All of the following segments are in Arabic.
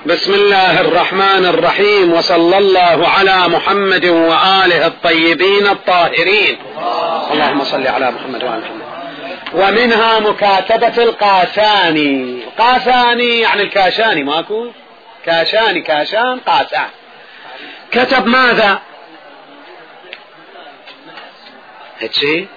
بسم الله الرحمن الرحيم، وصلى الله على محمد وآله الطيبين الطاهرين. اللهم صل على محمد وآل محمد. ومنها مكاتبة القاساني. القاساني يعني الكاشاني، ماكو كاشاني، كاشان، قاسان. كتب ماذا؟ هيك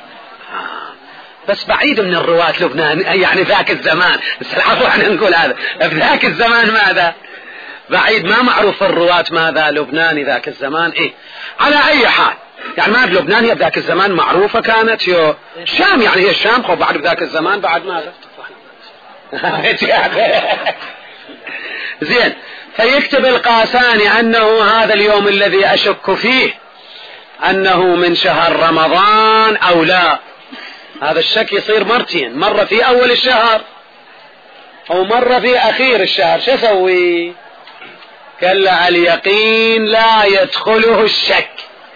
بس بعيد من الرواة لبنان، يعني ذاك الزمان، العفو عن نقول هذا، ذاك الزمان ماذا؟ بعيد، ما معروف الرواة ماذا لبناني ذاك الزمان. ايه على اي حال، يعني ما بلبنان هي بذاك الزمان معروفة كانت، يو الشام، يعني هي الشام، خو بعد بذاك الزمان بعد ماذا؟ زين. فيكتب القاساني أنه هذا اليوم الذي أشك فيه أنه من شهر رمضان أو لا. هذا الشك يصير مرتين، مرة في أول الشهر أو مرة في أخير الشهر. شو أسوي؟ قال اليقين لا يدخله الشك.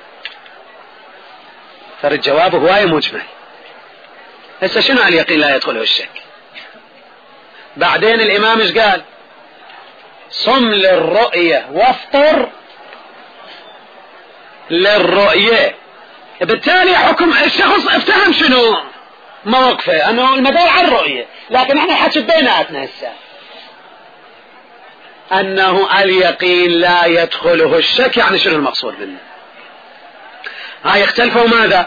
ترى الجواب هواي مجمل. هسه شنو اليقين لا يدخله الشك؟ بعدين الإمام ايش قال؟ صم للرؤية وافطر للرؤية. بالتالي حكم الشخص افتهم شنو موقفه، انه المدار على الرؤية، لكن احنا حكي بيناتنا هسه انه اليقين لا يدخله الشك. يعني شنو المقصود منه؟ هاي اختلفوا ماذا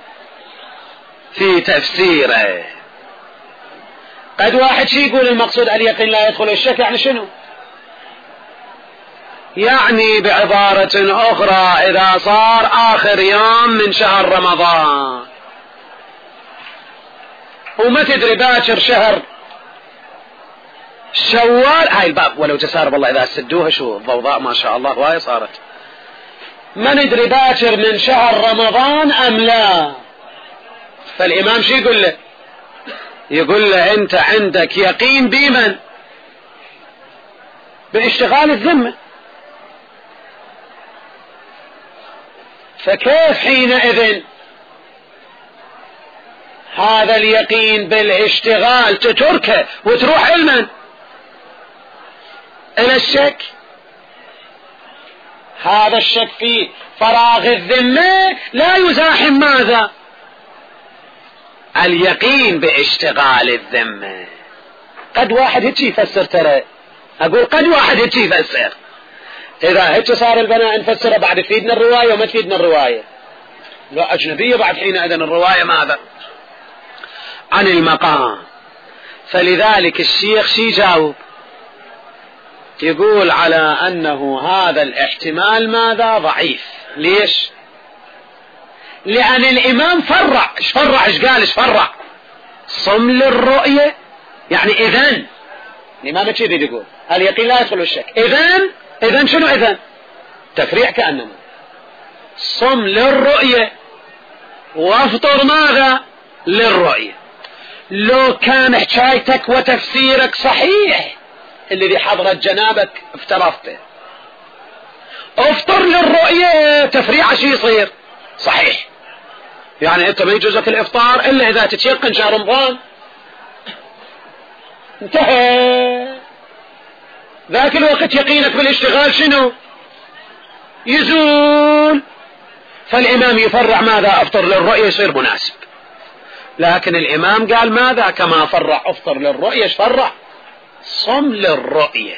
في تفسيره. قد واحد شي يقول المقصود اليقين لا يدخله الشك، يعني شنو؟ يعني بعبارة أخرى إذا صار آخر يوم من شهر رمضان وما تدري باكر شهر شوال، هاي الباب ولو جسار والله إذا سدوها شو الضوضاء ما شاء الله هواي صارت، ما ندري باكر من شهر رمضان أم لا. فالإمام شو يقول له؟ يقول له أنت عندك يقين بمن؟ باشتغال الذمة. فكيف حينئذ هذا اليقين بالاشتغال تتركه وتروح علما إلى الشك؟ هذا الشك في فراغ الذمة لا يزاحم ماذا؟ اليقين باشتغال الذمة. قد واحد هيك يفسر، ترى أقول قد واحد هيك يفسر. إذا هيك صار البناء نفسره بعد تفيدنا الرواية وما تفيدنا الرواية، لا أجنبية بعد حينئذ الرواية ماذا؟ عن المقام. فلذلك الشيخ شي جاوب؟ يقول على أنه هذا الاحتمال ماذا؟ ضعيف. ليش؟ لأن الإمام فرع. ايش فرع؟ ايش قال؟ ايش فرع؟ صم للرؤية، يعني إذن الإمام ايش يريد يقول؟ اليقين لا يدخل الشك. إذن شنو إذن؟ تفريع كأنما صم للرؤية وافطر ماذا؟ للرؤية. لو كان حكايتك وتفسيرك صحيح الذي حضرت جنابك افترضته، افطر للرؤية، تفريع شي يصير صحيح. يعني انت ما يجوزك الافطار الا اذا تتيقن شهر رمضان، انتهى. ذاك الوقت يقينك بالاشتغال شنو؟ يزول. فالإمام يفرع ماذا؟ أفطر للرؤية، يصير مناسب. لكن الإمام قال ماذا؟ كما فرع أفطر للرؤية، فرع صم للرؤية.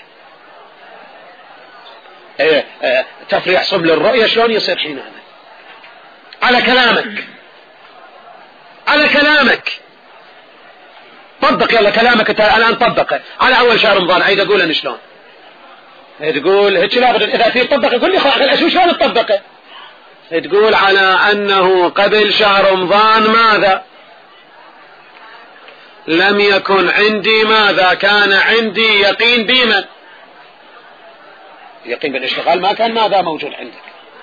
تفريع صم للرؤية شلون يصير حينئذ؟ على كلامك طبق، يلا كلامك الآن طبقه على أول شهر رمضان. عيد أقول أنا شلون تقول هيك؟ لابد إذا في طبقه يقول لي خلاص شلون تطبقه؟ تقول على أنه قبل شهر رمضان ماذا؟ لم يكن عندي ماذا؟ كان عندي يقين بمن؟ يقين بالاشتغال ما كان ماذا موجود عندك؟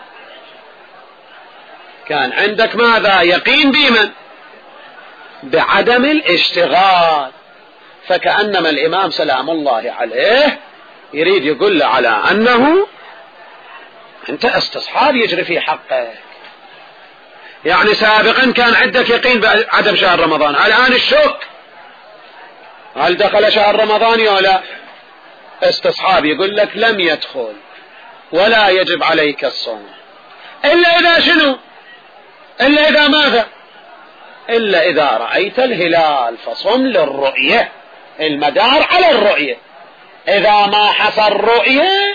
كان عندك ماذا؟ يقين بمن؟ بعدم الاشتغال. فكأنما الإمام سلام الله عليه يريد يقول له على أنه أنت استصحاب يجري في حقك. يعني سابقا كان عندك يقين بعدم شهر رمضان، الآن الشك هل دخل شهر رمضان يا لا؟ استصحاب يقول لك لم يدخل ولا يجب عليك الصوم إلا إذا شنو؟ إلا إذا ماذا؟ إلا إذا رأيت الهلال فصم للرؤية، المدار على الرؤية. إذا ما حصل رؤية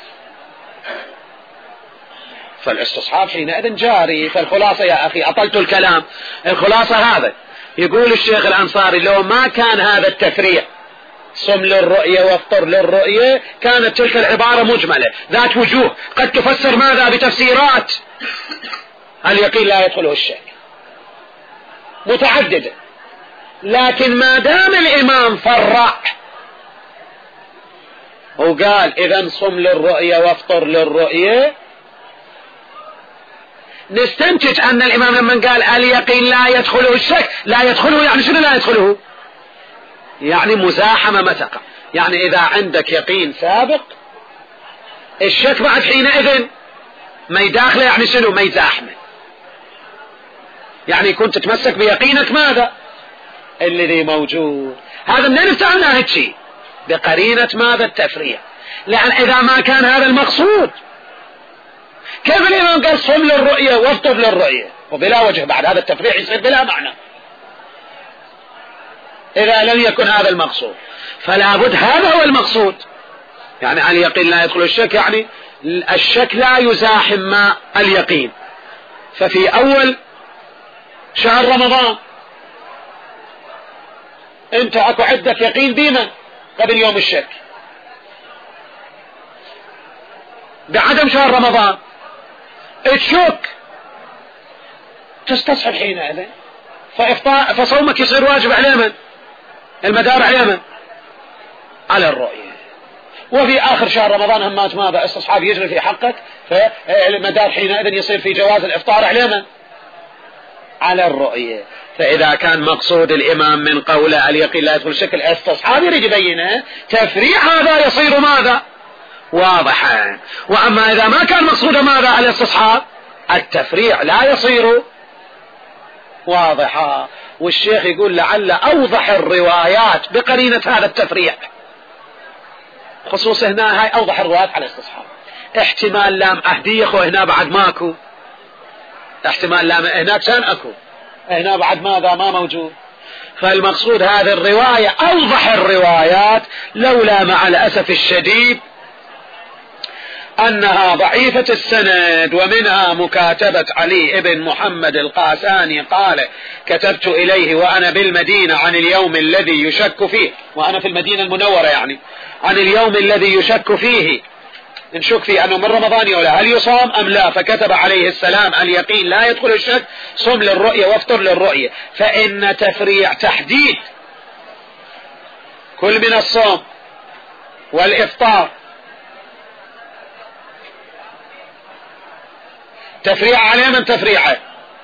فالاستصحاب حينئذ جاري. فالخلاصة يا أخي أطلت الكلام، الخلاصة هذا يقول الشيخ الأنصاري لو ما كان هذا التفريع صم للرؤية وافطر للرؤية كانت تلك العبارة مجملة ذات وجوه قد تفسر ماذا بتفسيرات اليقين لا يدخله الشك متعددة. لكن ما دام الإمام فرع وقال إذا صم للرؤية وافطر للرؤية، نستنتج أن الإمام لما قال اليقين لا يدخله الشك لا يدخله، يعني شنو لا يدخله؟ يعني مزاحمة ما تقع. يعني إذا عندك يقين سابق الشك بعد حينئذ ما يداخله، يعني شنو؟ ما يزاحمه. يعني كنت تتمسك بيقينك ماذا؟ الذي موجود. هذا من نفتعلنا هالشيء بقرينة ماذا؟ التفريع. لأن إذا ما كان هذا المقصود كيف الإمام قال صم للرؤية وافطر للرؤية وبلا وجه؟ بعد هذا التفريع يصير بلا معنى إذا لم يكن هذا المقصود. فلا بد هذا هو المقصود. يعني على اليقين لا يدخل الشك، يعني الشك لا يزاحم ما اليقين. ففي أول شهر رمضان انت اكو عندك يقين بما قبل يوم الشك، بعدم شهر رمضان تشك تستصحب حينئذ، فصومك يصير واجب على من؟ المدار على من؟ على الرؤية. وفي آخر شهر رمضان همات ماذا؟ استصحاب يجري في حقك، فالمدار حينئذ يصير في جواز الإفطار على من؟ على الرؤية. فإذا كان مقصود الإمام من قوله اليقين لا يدخل الشك الاستصحاب يريد يبينه، تفريع هذا يصير ماذا؟ واضحا. وأما إذا ما كان مقصود ماذا؟ الاستصحاب، التفريع لا يصير واضحا. والشيخ يقول لعل أوضح الروايات بقرينة هذا التفريع، خصوصا هنا هاي أوضح الروايات على الاستصحاب. احتمال لام أهدي أخو هنا بعد ماكو، احتمال لام هناك كان أكو، هنا بعد ماذا؟ ما موجود. فالمقصود هذه الرواية أوضح الروايات، لولا مع الأسف الشديد أنها ضعيفة السند. ومنها مكاتبة علي بن محمد القاساني قال كتبت إليه وأنا بالمدينة عن اليوم الذي يشك فيه، وأنا في المدينة المنورة يعني، عن اليوم الذي يشك فيه نشك فيه أنه من رمضان ولا هل يصام أم لا، فكتب عليه السلام اليقين لا يدخل الشك صم للرؤية وافطر للرؤية. فإن تفريع تحديد كل من الصوم والإفطار تفريع على من؟ تفريعه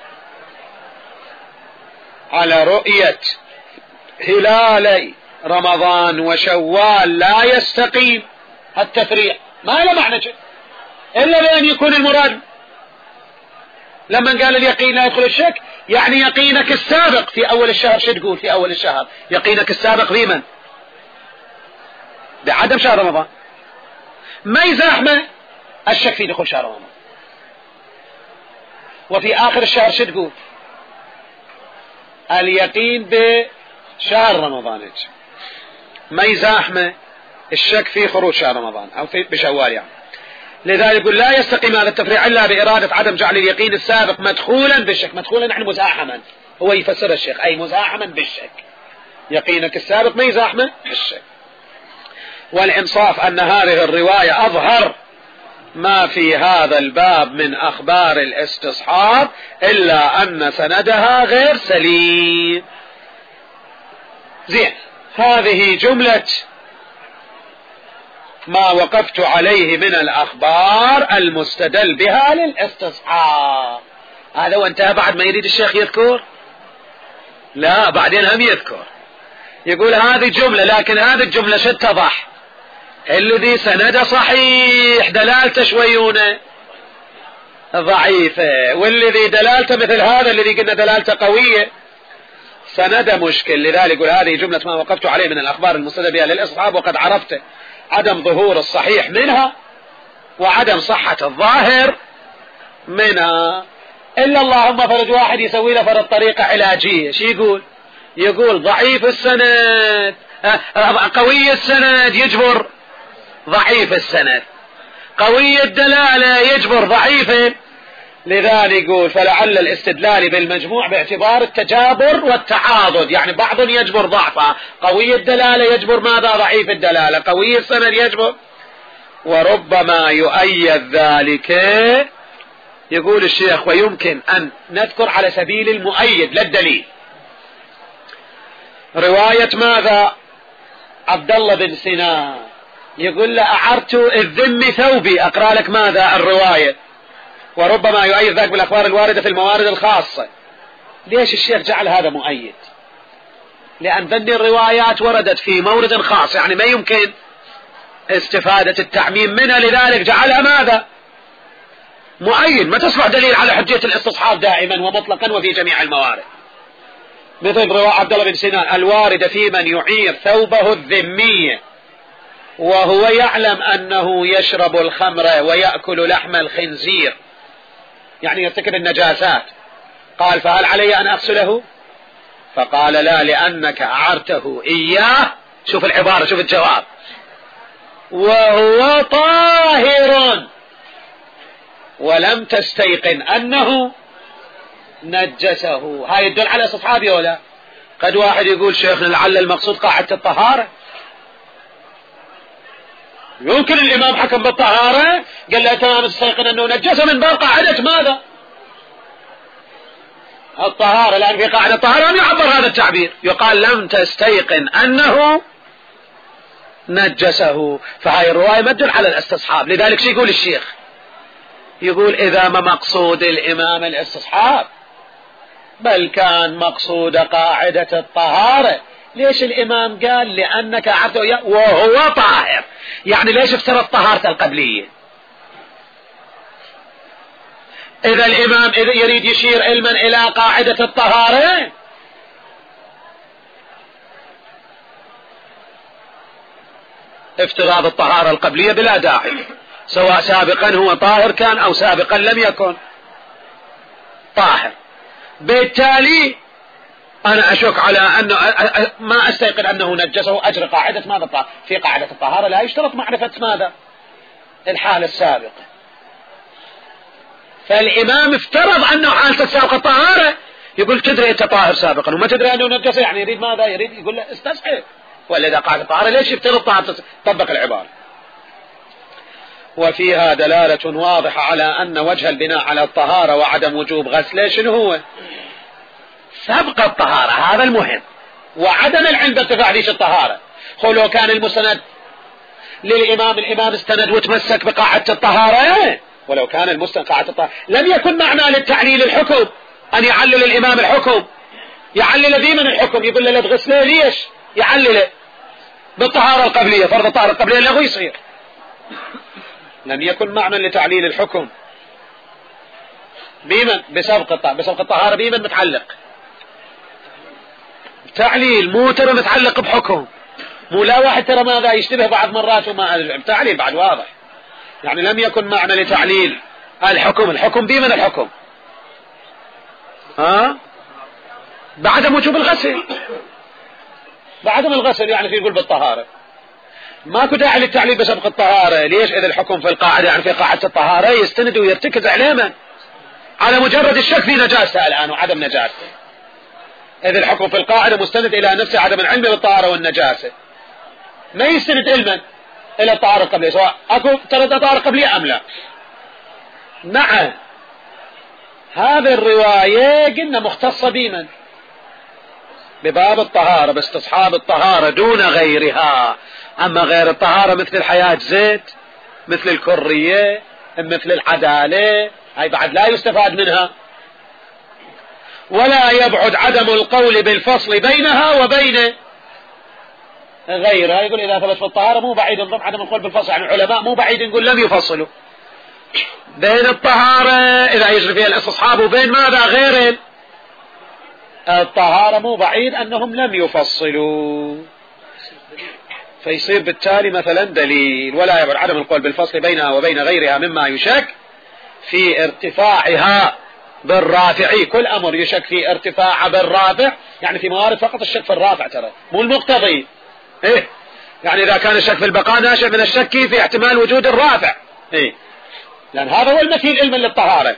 على رؤية هلالي رمضان وشوال لا يستقيم التفريع، ما له معنى إلا بأن يكون المراد لما قال اليقين لا يدخل الشك يعني يقينك السابق في أول الشهر. شو تقول في أول الشهر؟ يقينك السابق بمن؟ بعدم شهر رمضان، ما يزاحمه الشك في دخول شهر رمضان. وفي آخر الشهر شو تقول؟ اليقين بشهر رمضان، ما يزاحمه الشك في خروج شهر رمضان أو في بشوال يعني. لذلك يقول لا يستقيم هذا التفريع إلا بإرادة عدم جعل اليقين السابق مدخولا بالشك. مدخولا يعني مزاحما، هو يفسر الشيخ أي مزاحما بالشك، يقينك السابق ما يزاحمه بالشك. والإنصاف أن هذه الرواية أظهر ما في هذا الباب من أخبار الاستصحاب، إلا أن سندها غير سليم. زين، هذه جملة ما وقفت عليه من الأخبار المستدل بها للاستصحاب. هذا وانتهى. بعد ما يريد الشيخ يذكر؟ لا، بعدين هم يذكر، يقول هذه جملة، لكن هذه الجملة ستتضح الذي سند صحيح دلالته شويونة ضعيفة، والذي دلالته مثل هذا الذي قلنا دلالته قوية سند مشكل. لذلك يقول هذه جملة ما وقفت عليه من الأخبار المستدل بها للاستصحاب، وقد عرفت عدم ظهور الصحيح منها وعدم صحة الظاهر منها. إلا اللهم فرج واحد يسوي له فرض طريقة علاجية، شو يقول ضعيف السند قوي السند يجبر ضعيف السند، قوي الدلالة يجبر ضعيفه. لذلك يقول فلعل الاستدلال بالمجموع باعتبار التجابر والتعاضد، يعني بعض يجبر ضعفه، قوي الدلالة يجبر ماذا؟ ضعيف الدلالة، قوي السند يجبر. وربما يؤيد ذلك، يقول الشيخ ويمكن أن نذكر على سبيل المؤيد للدليل رواية ماذا؟ عبد الله بن سنان يقول له أعرت الذم ثوبي، أقرأ لك ماذا الرواية. وربما يؤيد ذلك بالأخبار الواردة في الموارد الخاصة. ليش الشيخ جعل هذا مؤيد؟ لأن ذني الروايات وردت في مورد خاص، يعني ما يمكن استفادة التعميم منها، لذلك جعلها ماذا؟ مؤيد. ما تصبح دليل على حجية الاستصحاب دائما ومطلقا وفي جميع الموارد، مثل رواية عبد الله بن سنان الواردة في من يعير ثوبه الذمية وهو يعلم أنه يشرب الخمر ويأكل لحم الخنزير، يعني يرتكب النجاسات. قال فهل علي أن أغسله؟ فقال لا، لأنك أعرته إياه، شوف العبارة، شوف الجواب، وهو طاهر ولم تستيقن أنه نجسه. هاي يدل على استصحابي ولا؟ قد واحد يقول شيخنا لعل المقصود قاعدة الطهارة، يمكن الإمام حكم بالطهارة قال له تمام تستيقن أنه نجسه من باب قاعدة ماذا؟ الطهارة، لأن في قاعدة الطهارة لم يعبر هذا التعبير، يقال لم تستيقن أنه نجسه. فهاي الرواية ما تدل على الاستصحاب. لذلك شو يقول الشيخ؟ يقول إذا ما مقصود الإمام الاستصحاب بل كان مقصود قاعدة الطهارة، ليش الإمام قال لأنك أعرته وهو طاهر؟ يعني ليش افترض طهارة القبلية؟ إذا الإمام إذا يريد يشير علما إلى قاعدة الطهارة افتراض الطهارة القبلية بلا داعي، سواء سابقا هو طاهر كان أو سابقا لم يكن طاهر. بالتالي أنا أشك على أنه ما أستيقن أنه نجسه، أجري قاعدة ماذا؟ في قاعدة الطهارة لا يشترط معرفة ماذا؟ الحالة السابقة. فالإمام افترض أنه حالة السابقة طهارة، يقول تدري أنت طاهر سابقا وما تدري أنه نجسه، يعني يريد ماذا؟ يريد يقول له استصحب، ولا إذا قاعدة الطهارة ليش يفترض طهارة؟ طبق العبارة. وفيها دلالة واضحة على أن وجه البناء على الطهارة وعدم وجوب غسله شنو هو؟ سبق الطهارة، هذا المهم، وعدم العلم بارتفاع ريش الطهارة. لو كان المستند للإمام الإمام استند وتمسك بقاعدة الطهارة، ولو كان المستند قاعدة الطهارة لم يكن معنى للتعليل الحكم أن يعلل الإمام الحكم، يعلل ذي من الحكم، يقول له لا تغسله، ليش؟ يعلل بالطهارة القبلية، فرض الطهارة القبلية له يصير. لم يكن معنى لتعليل الحكم بمن؟ بسبق الطهارة بمن متعلق؟ تعليل، مو ترى متعلق بحكم، مو لا واحد ترى ماذا يشتبه بعض مرات وما تعليل بعد واضح. يعني لم يكن معنى لتعليل الحكم بمن الحكم؟ بعدم وجوب الغسل، بعدم الغسل، يعني في يقول بالطهارة ماكو داعي للتعليل بسبق الطهارة. ليش؟ إذا الحكم في القاعدة، يعني في قاعدة الطهارة يستند ويرتكز على من؟ على مجرد الشك في نجاسته الآن وعدم نجاسته. إذا الحكم في القاعدة مستند إلى نفسه عدم العلم بالطهارة والنجاسة، ما يستند علما إلى الطهارة القبلية، سواء أكو ترى طهارة قبلية أم لا. نعم، هذه الرواية قلنا مختصة بمن؟ بباب الطهارة، باستصحاب الطهارة دون غيرها. أما غير الطهارة مثل الحياة زيت، مثل الكرية، مثل العدالة، هاي بعد لا يستفاد منها. ولا يبعد عدم القول بالفصل بينها وبين غيرها. يقول إذا ثبت في الطهارة مو بعيد نظم عدم القول بالفصل، يعني العلماء مو بعيد نقول لم يفصلوا بين الطهارة إذا يجري فيها الاستصحاب وبين ماذا؟ غير الطهارة، مو بعيد أنهم لم يفصلوا. فيصير بالتالي مثلا دليل. ولا يبعد عدم القول بالفصل بينها وبين غيرها مما يشك في ارتفاعها بالرافع. كل أمر يشك في ارتفاع بالرافع، يعني في موارد فقط الشك في الرافع ترى مو المقتضي. إيه؟ يعني إذا كان الشك في البقاء ناشئ من الشك في احتمال وجود الرافع، إيه؟ لأن هذا هو المثيل علما للطهارة.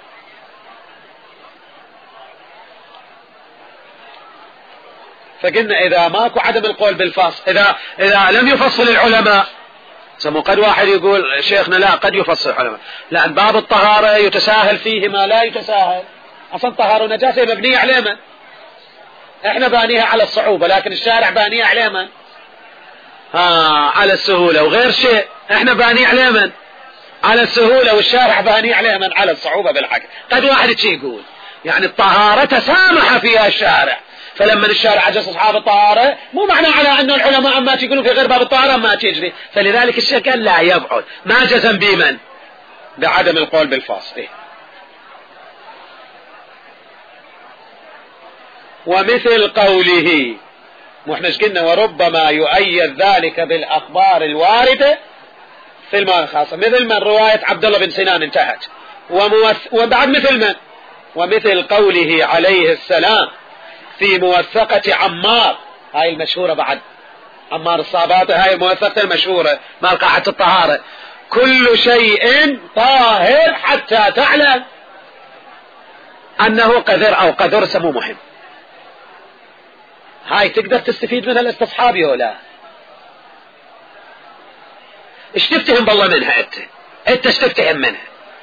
فقلنا إذا ماكو عدم القول بالفصل، إذا لم يفصل العلماء، سمو قد واحد يقول شيخنا لا قد يفصل العلماء، لأن باب الطهارة يتساهل فيه ما لا يتساهل. أصلا طهارة ونجاسة مبنية على من؟ احنا بانيها على الصعوبة، لكن الشارع بانيها على من؟ على السهولة. وغير شيء احنا بانيها على من؟ على السهولة، والشارع بانيها على من؟ على الصعوبة بالعكس. قد واحد شيء يقول يعني الطهارة تسامح فيها الشارع، فلما الشارع عجز أصحاب الطهارة مو معنى على أن العلماء ما يقولون في غير باب الطهارة ما تجري. فلذلك الشيخ قال لا يبعد، ما جزم بمن؟ بعدم القول بالفصل. ومثل قوله، واحنا قلنا وربما يؤيد ذلك بالأخبار الواردة في المعنى الخاصة، مثل من رواية عبد الله بن سنان انتهت. وبعد مثل من؟ ومثل قوله عليه السلام في موثقة عمار، هاي المشهورة بعد عمار الصاباتة، هاي الموثقة المشهورة مال قاعدة الطهارة: كل شيء طاهر حتى تعلم أنه قذر أو قذر. سمو مهم، هاي تقدر تستفيد منها الاستصحابي ولا؟ ايش تفتهم بالله منها؟ انت ايش تفتهم منها؟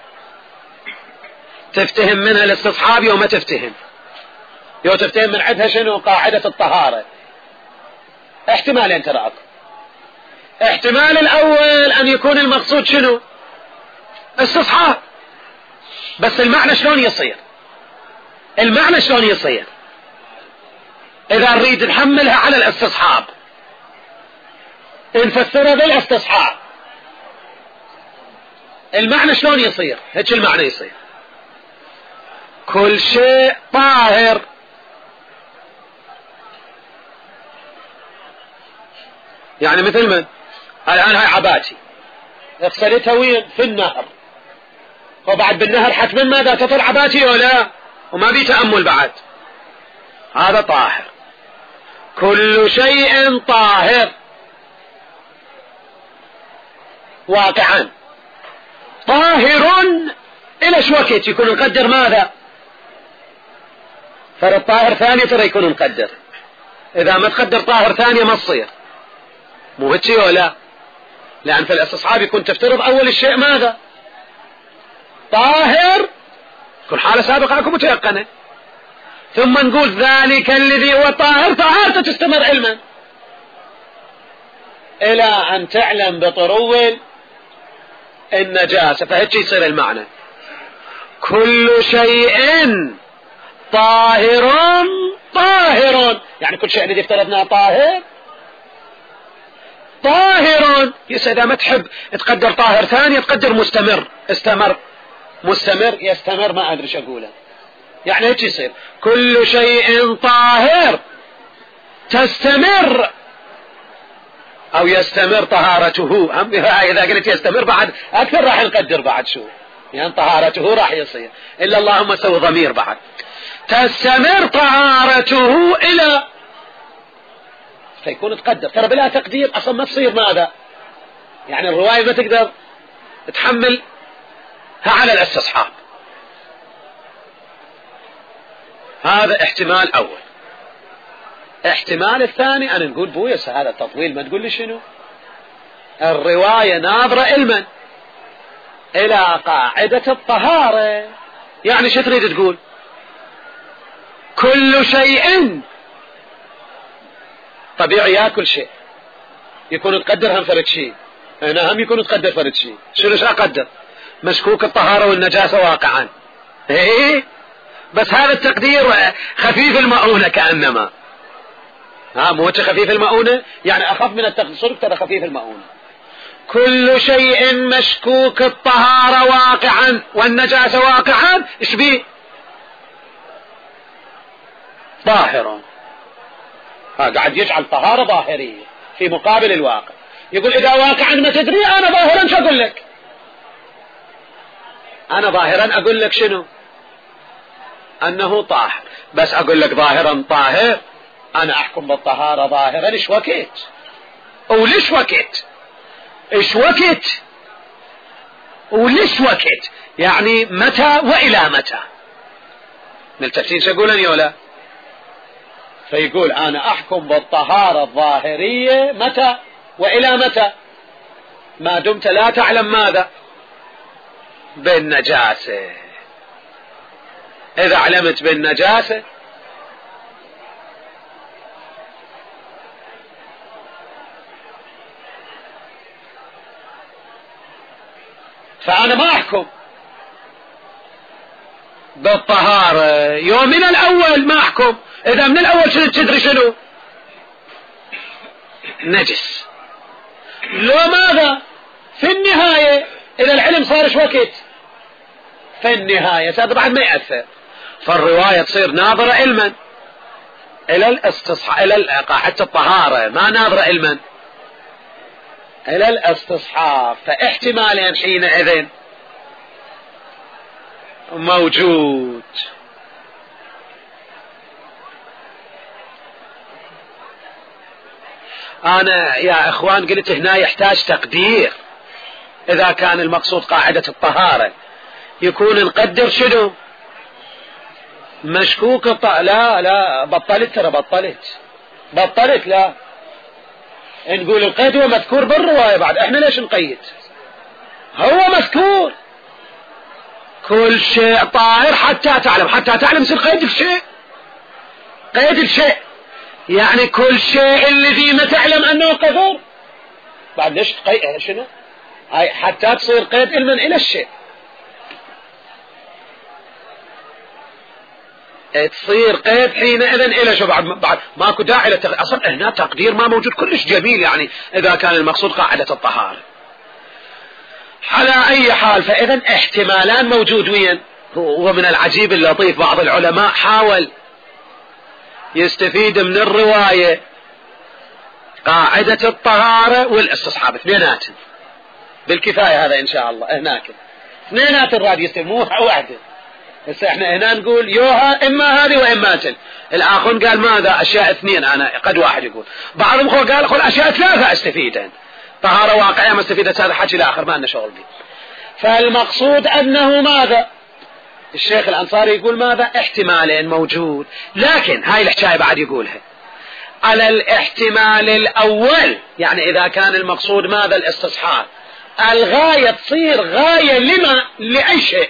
تفتهم منها الاستصحابي وما تفتهم؟ يو تفتهم من عندها شنو؟ قاعدة الطهارة. احتمالين تراك. احتمال الأول أن يكون المقصود شنو؟ استصحاب. بس المعنى شلون يصير؟ المعنى شلون يصير؟ إذا نريد نحملها على الاستصحاب نفسرها بالاستصحاب، المعنى شلون يصير؟ هيك المعنى يصير كل شيء طاهر. يعني مثل من؟ الآن هاي عباتي اغسلتها وين؟ في النهر، وبعد بالنهر حتما ماذا تطل عباتي ولا؟ وما بي تأمل بعد. هذا طاهر. كل شيء طاهر واقعا. طاهر إلى شو وقت يكون نقدر ماذا؟ فرد طاهر ثاني ترى يكون نقدر. إذا ما تقدر طاهر ثانية ما تصير، مو هيك ولا؟ لأن في الاستصحاب يكون تفترض أول الشيء ماذا؟ طاهر، كل حالة سابقة لكم متيقنة، ثم نقول ذلك الذي هو طاهر طهارته تستمر علما إلى أن تعلم بطرو النجاسة. فهيك يصير المعنى كل شيء طاهر طاهر، يعني كل شيء الذي افترضناه طاهر طاهر. إذا ما تحب تقدر طاهر ثانية تقدر مستمر. مستمر يستمر، ما أدري شو أقوله. يعني هيك يصير كل شيء طاهر تستمر أو يستمر طهارته. إذا قلت يستمر بعد أكثر راح نقدر بعد شو يعني طهارته راح يصير، إلا اللهم سوي ضمير بعد. تستمر طهارته إلى فيكون تقدر. ترى بلا تقدير أصلا ما تصير ماذا؟ يعني الرواية ما تقدر تحملها على الاستصحاب. هذا احتمال أول. احتمال الثاني أنا نقول بويس هذا التطويل ما تقول لي شنو؟ الرواية ناظرة علما إلى قاعدة الطهارة. يعني شو تريد تقول؟ كل شيء طبيعي يأكل شيء يكون تقدر هم فرد شيء، هنا هم يكون تقدر فرد شيء. شنو أقدر؟ مشكوك الطهارة والنجاسة واقعا. إيه بس هذا التقدير خفيف المؤونة كأنما. مو خفيف المؤونة يعني أخف من التقدير. ترى خفيف المؤونة كل شيء مشكوك الطهارة واقعا والنجاسة واقعا. إيش بيه؟ ظاهرا. قاعد يجعل طهارة ظاهرية في مقابل الواقع. يقول إذا واقعا ما تدري أنا ظاهرا شو أقول لك؟ أنا ظاهرا أقول لك شنو؟ أنه طاهر، بس أقول لك ظاهرا طاهر، أنا أحكم بالطهارة ظاهرا. إيش وقت؟ وليش وقت؟ إيش وقت؟ وليش وقت؟ يعني متى وإلى متى؟ ملتفتين شو يقولون يولا؟ فيقول أنا أحكم بالطهارة الظاهرية متى وإلى متى؟ ما دمت لا تعلم ماذا؟ بالنجاسة. إذا علمت بالنجاسة فأنا ما أحكم بالطهارة يوم من الأول، ما أحكم. إذا من الأول شنو تدري شنو؟ نجس. لو ماذا؟ في النهاية إذا العلم صار إيش وقت؟ في النهاية هذا بعد ما يأثر، فالرواية تصير ناظرة علما إلى الاستصحاب، إلى قاعدة الطهارة، ما ناظرة علما إلى الاستصحاب. فاحتمالين حينئذ موجود. أنا يا إخوان قلت هنا يحتاج تقدير. إذا كان المقصود قاعدة الطهارة يكون نقدر شنو؟ مشكوك لا بطلت، ترى بطلت لا نقول القيد هو مذكور بالرواية، بعد احنا ليش نقيد؟ هو مذكور كل شيء طاهر حتى تعلم يصير قيد الشيء، قيد الشيء يعني كل شيء الذي ما تعلم انه قذر، بعد ليش تقيد شنو؟ هاي حتى تصير قيد علما الى الشيء، تصير قيد حينئذ الى شو؟ بعد ماكو داعي اصلا هنا تقدير ما موجود، كلش جميل. يعني اذا كان المقصود قاعدة الطهارة على اي حال، فاذا احتمالان موجودين. ومن العجيب اللطيف بعض العلماء حاول يستفيد من الرواية قاعدة الطهارة والاستصحاب اثنيناتهم بالكفاية. هذا ان شاء الله هناك اثنينات الراد يستفيد، مو واحدة. بس احنا هنا نقول يوها اما هذه واما تل. الاخر قال ماذا؟ اشياء اثنين، انا قد واحد يقول. بعضهم قال اشياء ثلاثة استفيدين، طهارة واقعية ما استفيدت، هذا حكي الاخر ما لنا شغل به. فالمقصود انه ماذا؟ الشيخ الانصاري يقول ماذا؟ احتمالين موجود، لكن هاي الحكاية بعد يقولها على الاحتمال الاول. يعني اذا كان المقصود ماذا؟ الاستصحاب، الغاية تصير غاية لما؟ لأي شيء.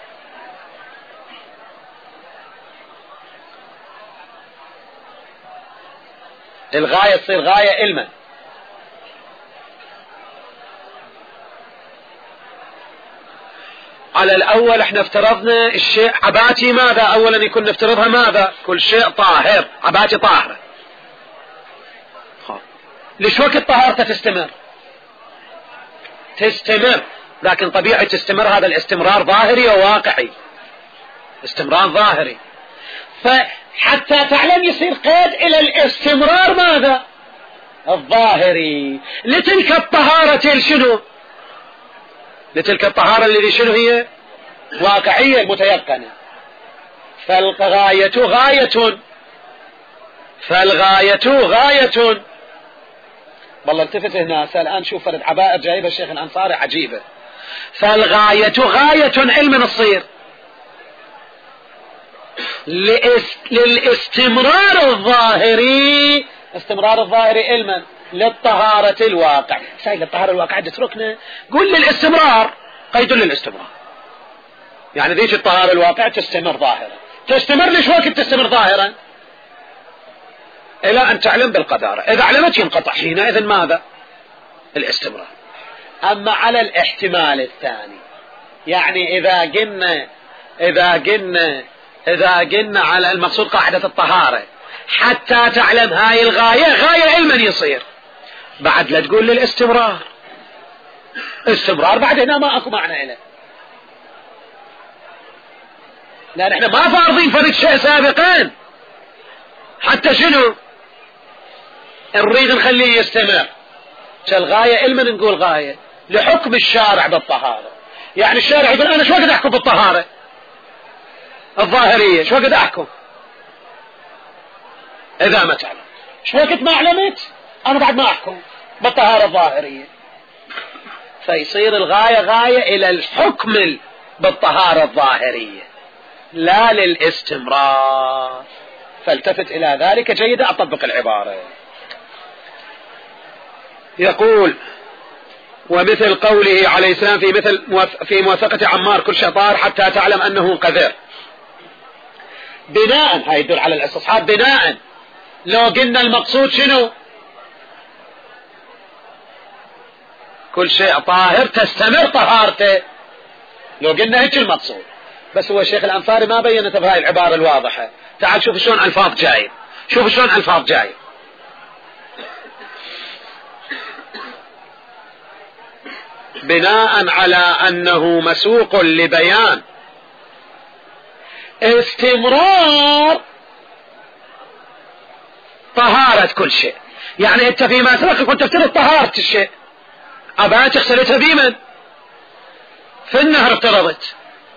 الغاية تصير غاية علما. على الأول احنا افترضنا الشيء عباتي ماذا؟ أولا يكون نفترضها ماذا؟ كل شيء طاهر، عباتي طاهرة. ليش وقت طهارته تستمر، لكن طبيعي تستمر، هذا الاستمرار ظاهري وواقعي، استمرار ظاهري. فحتى تعلم يصير قيد إلى الاستمرار ماذا؟ الظاهري لتلك الطهارة شنو؟ لتلك الطهارة الذي شنو هي؟ واقعية متيقنة. فالغاية غاية. والله التفت هنا الآن شوف فرد عبائر جايبة الشيخ الأنصاري عجيبة. فالغاية غاية علما الصير للاستمرار الظاهري، استمرار الظاهري علما للطهارة الواقع. سايق الطهارة الواقع تتركنا، قول للاستمرار، قيد للاستمرار. يعني ذيك الطهارة الواقع تستمر ظاهرا، تستمر ليش وقت تستمر ظاهرا؟ إلى أن تعلم بالقدارة، إذا علمت ينقطع حينئذ ماذا؟ الاستمرار. أما على الاحتمال الثاني، يعني إذا قلنا على المقصود قاعدة الطهارة حتى تعلم هاي الغاية، غاية علما يصير، بعد لا تقول للاستمرار، استمرار بعد هنا ما أكو معنى إله، لأن احنا ما فارضين فريق شيء سابقا، حتى شنو نريد نخليه يستمر. كالغاية علما نقول غاية لحكم الشارع بالطهارة. يعني الشارع يقول أنا شو وقت أحكم بالطهارة الظاهرية، شو وقت أحكم إذا ما تعلم، شو وقت ما علمت أنا بعد ما أحكم بالطهارة الظاهرية. فيصير الغاية غاية إلى الحكم بالطهارة الظاهرية لا للاستمرار. فالتفت إلى ذلك جيدا. أطبق العبارة. يقول ومثل قوله عليه السلام في موافقة عمار كل شطار حتى تعلم أنه قذر. بناء هاي يدل على الاستصحاب. بناء لو قلنا المقصود شنو؟ كل شيء طاهر تستمر طهارته، لو قلنا هيك المقصود. بس هو الشيخ الأنصاري ما بينت بهاي العبارة الواضحة. تعال شوف شلون ألفاظ جاي، شوف شلون ألفاظ جاي. بناء على أنه مسوق لبيان استمرار طهارة كل شيء. يعني أنت فيما سبق كنت تفترض طهارة الشيء، أبات اغسلتها بمن؟ في النهر افترضت.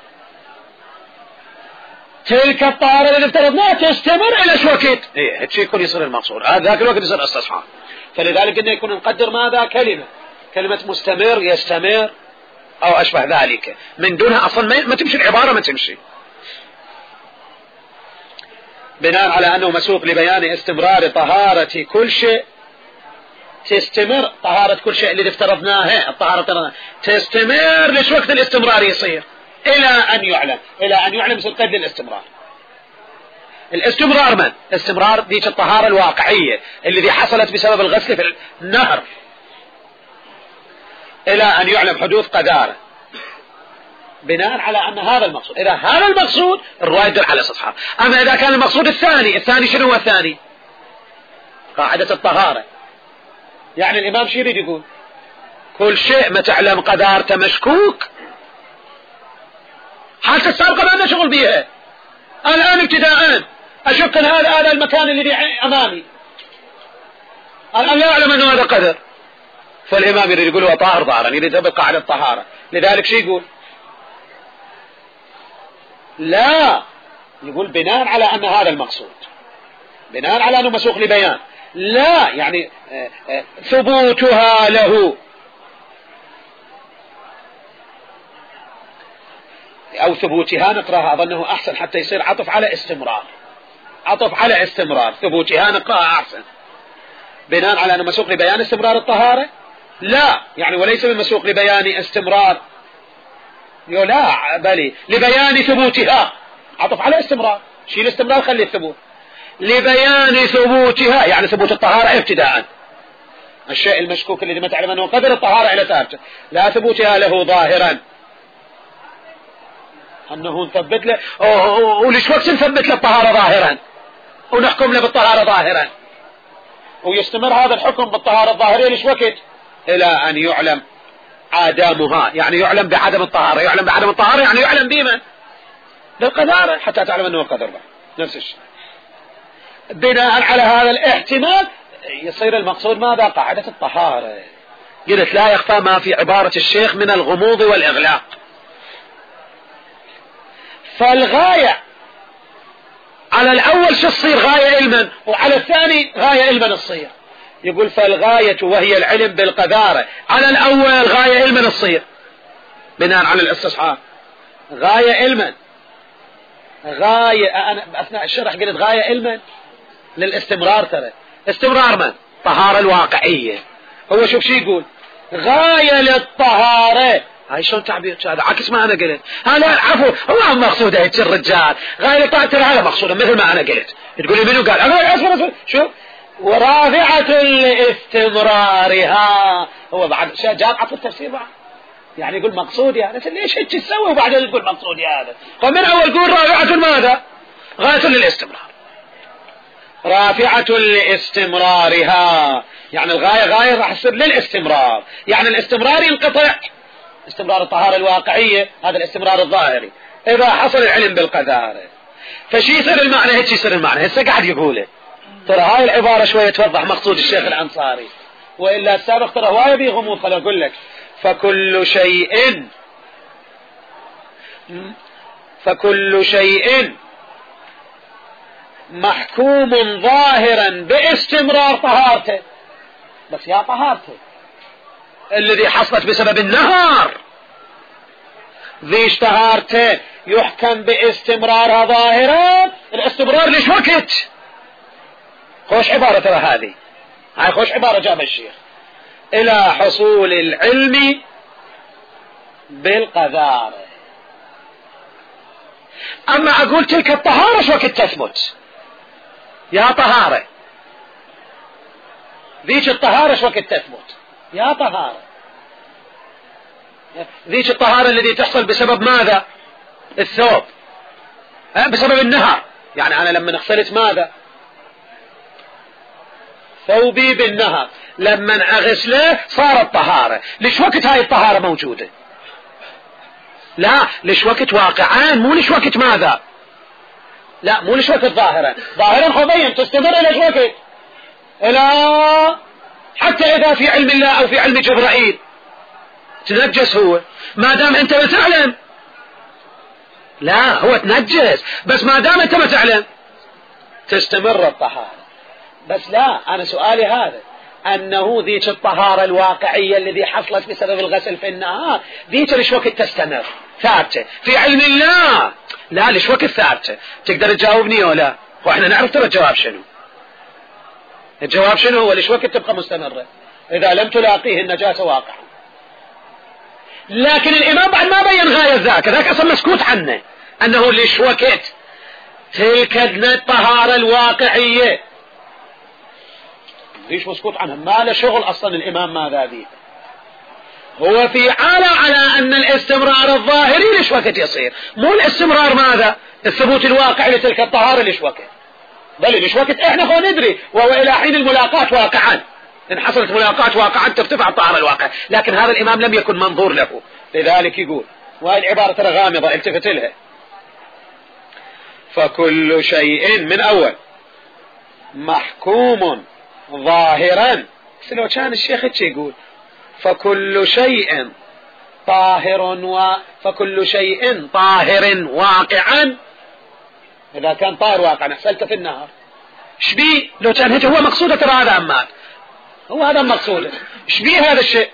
تلك الطهارة اللي افترضناها تستمر إلى شو وقت؟ إيه هيك يكون يصير المقصود. ذاك الوقت يصير استصحاب. فلذلك إنه يكون نقدر ماذا؟ كلمة مستمر، يستمر، أو أشبه ذلك. من دونها أصلا ما تمشي العبارة، ما تمشي. بناء على أنه مسوق لبيان استمرار طهارة كل شيء. تستمر طهارة كل شيء اللي افترضناها، الطهارة تستمر ليش وقت الاستمرار يصير؟ إلى أن يعلم. إلى أن يعلم يصير قيد للاستمرار. الاستمرار من؟ استمرار ديك الطهارة الواقعية اللي حصلت بسبب الغسل في النهر، إلى أن يعلم حدوث قذارة. بناء على أن هذا المقصود. إذا هذا المقصود الرواية يدل على استصحاب. أما إذا كان المقصود الثاني شنو هو الثاني؟ قاعدة الطهارة. يعني الإمام شو يريد يقول؟ كل شيء ما تعلم قذارته مشكوك، حالة السابقة ما لنا شغل بيها. الآن ابتداء أشك أن هذا المكان الذي أمامي الآن لا أعلم أنه هذا قدر. فالإمام يريد يقول هو طاهر ظاهرا، يريد يطبق على الطهارة. لذلك شو يقول؟ لا، يقول بناء على أن هذا المقصود، بناء على أنه مسوق لبيان. لا يعني ثبوتها له أو ثبوتها، نقرأها أظنه أحسن حتى يصير عطف على استمرار. عطف على استمرار، ثبوتها نقرأها أحسن. بناء على أنه مسوق لبيان استمرار الطهارة. لا يعني وليس من مسوق لبيان استمرار، لا بل لبيان ثبوتها. عطف على استمرار، شيل الاستمرار خلي الثبوت. لبيان ثبوتها يعني ثبوت الطهارة ابتداء. الشيء المشكوك الذي ما تعلم أنه قدر الطهارة إلى ثابته، لا ثبوتها له ظاهرا، أنه نثبت له. وليش وقت نثبت له الطهارة ظاهرا ونحكم له بالطهارة ظاهرا ويستمر هذا الحكم بالطهارة الظاهرية ليش وقت؟ إلى أن يعلم عدمها. يعني يعلم بعدم الطهارة. يعلم بعدم الطهارة يعني يعلم بما؟ بالقذارة، حتى تعلم أنه قدر. نفس الشيء. بناء على هذا الاحتمال يصير المقصود ماذا؟ قاعدة الطهارة. قلت لا يخفى ما في عبارة الشيخ من الغموض والإغلاق. فالغاية على الأول شو تصير؟ غاية علما، وعلى الثاني غاية علما تصير. يقول فالغاية وهي العلم بالقذارة على الأول غاية علما تصير بناء على الاستصحاب. غاية علما، غاية أنا أثناء الشرح قلت غاية علما للاستمرار. ترى استمرار من؟ طهارة الواقعية. هو شوف شو يقول؟ غاية للطهارة. هاي شلون تعبير؟ هذا عكس ما أنا قلت. هذا عفوا هو مقصودة هيك الرجال. غاية للطهارة هذا مقصودة مثل ما أنا قلت. تقولي منو قال؟ أصبر شوف ورافعة لاستمرارها. هو بعد جاب عطف التفسير بعد. يعني يقول مقصودي هذا، ليش هيك تسوي وبعدين يقول مقصودي هذا؟ فمن أول يقول رافعة ماذا؟ غاية للاستمرار. رافعة لاستمرارها يعني الغاية راح تصير للاستمرار. يعني الاستمرار ينقطع، استمرار الطهارة الواقعية هذا الاستمرار الظاهري إذا حصل العلم بالقذارة. فشي يصير المعنى هيك يصير المعنى. هسه قاعد يقوله. ترى هاي العبارة شوية توضح مقصود الشيخ الأنصاري. وإلا السابق ترى هواية بيه غموض. خليني أقول لك فكل شيء محكوم ظاهرا باستمرار طهارته. بس يا طهارته الذي حصلت بسبب النهار ذيش طهارته يحكم باستمرارها ظاهرا. الاستمرار ليش وقت؟ خوش عبارة ترى هذه، هاي خوش عبارة جاب الشيخ. إلى حصول العلم بالقذارة. أما أقول تلك الطهارة شو وقت تثبت؟ يا طهارة ذيك الطهارة شو وقت تثبت؟ يا طهارة ذيك الطهارة الذي تحصل بسبب ماذا؟ الثوب، بسبب النهر. يعني أنا لما اغسلت ماذا؟ ثوبي بالنهر، لما أغسله صارت طهارة. ليش وقت هاي الطهارة موجودة؟ لا، ليش وقت واقعان، مو ليش وقت ماذا؟ لا، مو ليش وقت ظاهرا. ظاهرا خبين تستمر إلى وقت، إلى حتى إذا في علم الله أو في علم جبرائيل تنجس هو، ما دام أنت ما تعلم. لا، هو تنجس بس ما دام أنت ما تعلم تستمر الطهارة. بس لا، أنا سؤالي هذا، أنه ذيك الطهارة الواقعية الذي حصلت بسبب الغسل في النهار ذيك ليش وقت تستمر ثابتة في علم الله؟ لا، ليش وقت ثابتة؟ تقدر تجاوبني ولا؟ وإحنا نعرف ترى الجواب شنو. الجواب شنو هو؟ ليش وقت تبقى مستمرة إذا لم تلاقيه النجاسة واقعا. لكن الإمام بعد ما بين غاية ذاك أصلا مسكوت عنه، أنه ليش وقت تلك الطهارة الواقعية ليش مسكوت عنها، ما له شغل أصلا الإمام ماذا ذي. هو في على أن الاستمرار الظاهري ليش وقت يصير، مو الاستمرار ماذا؟ الثبوت الواقعي لتلك الطهارة ليش وقت. بل ليش وقت احنا خو ندري، وهو إلى حين الملاقات واقعا، إن حصلت ملاقات واقعا ترتفع الطهارة الواقع. لكن هذا الإمام لم يكن منظور له، لذلك يقول، وهي العبارة ترى غامضة التفت لها، فكل شيء من أول محكوم ظاهرا. لو كان الشيخ يقول فكل شيء طاهر فكل شيء طاهر واقعا، إذا كان طاهر واقعا أحسلت في النهار شبيه. لو كان هيك هو مقصوده ترى هذا أمان، هو هذا مقصوده. شبيه هذا الشيء؟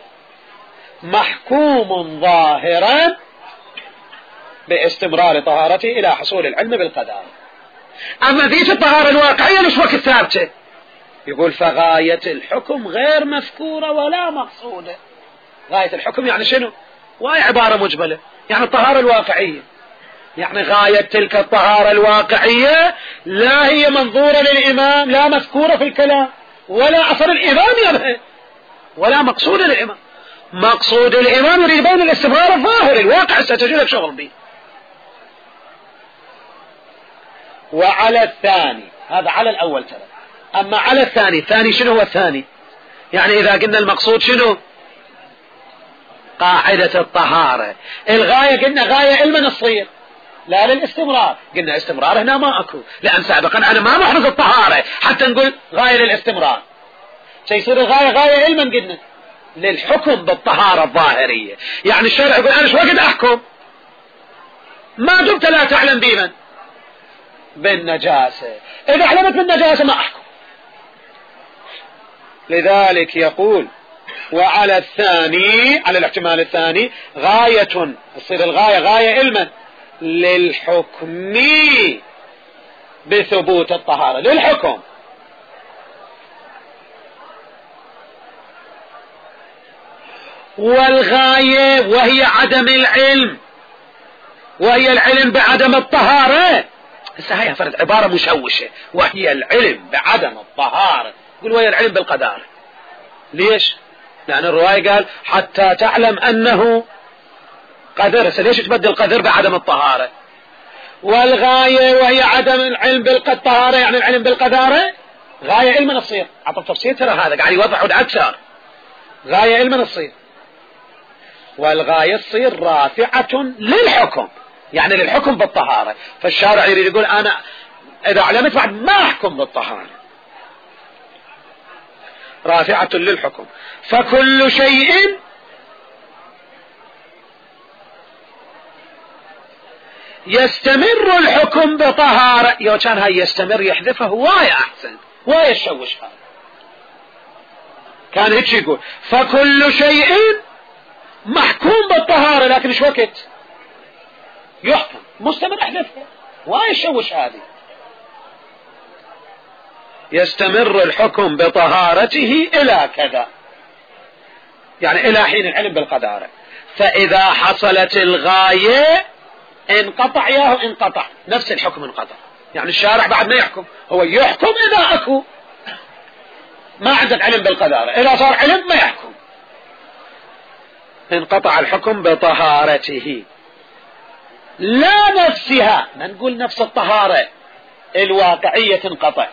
محكوم ظاهرا باستمرار طهارته إلى حصول العلم بالقدر. أما ذيك الطهارة الواقعية ليش وقت ثابتة؟ يقول فغاية الحكم غير مذكورة ولا مقصودة. غاية الحكم يعني شنو؟ وهي عبارة مجملة، يعني الطهارة الواقعية، يعني غاية تلك الطهارة الواقعية لا هي منظورة للإمام، لا مذكورة في الكلام، ولا أثر الإمام يبهى، ولا مقصود الإمام. مقصود الإمام يريد بين الاستمرار الظاهري الواقع ستجد شغل به. وعلى الثاني، هذا على الأول ترى، أما على الثاني شنو هو الثاني؟ يعني إذا قلنا المقصود شنو؟ قاعدة الطهارة. الغاية قلنا غاية علما تصير لا للاستمرار، قلنا استمرار هنا ما أكو، لأن سابقا أنا ما محرز الطهارة حتى نقول غاية للاستمرار. سيصير الغاية غاية علما قلنا للحكم بالطهارة الظاهرية. يعني الشرع يقول أنا شو وقت أحكم ما دمت لا تعلم بمن بالنجاسة، إذا علمت بالنجاسة ما أحكم. لذلك يقول وعلى الثاني، على الاحتمال الثاني غاية، تصير الغاية غاية علما للحكم بثبوت الطهارة، للحكم. والغاية وهي عدم العلم، وهي العلم بعدم الطهارة. هسه هي فرد عبارة مشوشة، وهي العلم بعدم الطهارة. يقول وهي العلم بالقدر. ليش؟ لأن الرواية قال حتى تعلم أنه قدر. ليش تبدل قدر بعدم الطهارة؟ والغاية وهي عدم العلم بالطهارة، يعني العلم بالقدارة غاية علم تصير. أعطى تفسير ترى هذا قاعد يوضح أكثر. غاية علم تصير، والغاية تصير رافعة للحكم، يعني للحكم بالطهارة. فالشارع يريد يقول أنا إذا علمت بعد ما أحكم بالطهارة. رافعة للحكم. فكل شيء يستمر الحكم بطهارة. يو كان هاي يستمر يحذفه هواية أحسن، هواية يشوش هذا. كان هيك يقول فكل شيء محكوم بالطهارة، لكن ايش وقت يحكم مستمر احذفه، هواية يشوش هذه. يستمر الحكم بطهارته إلى كذا، يعني إلى حين العلم بالقدارة. فإذا حصلت الغاية انقطع ياهو، انقطع نفس الحكم انقطع. يعني الشارع بعد ما يحكم، هو يحكم إذا أكو، ما عندك علم بالقدارة، إذا صار علم ما يحكم. انقطع الحكم بطهارته لا نفسها، ما نقول نفس الطهارة الواقعية انقطعت،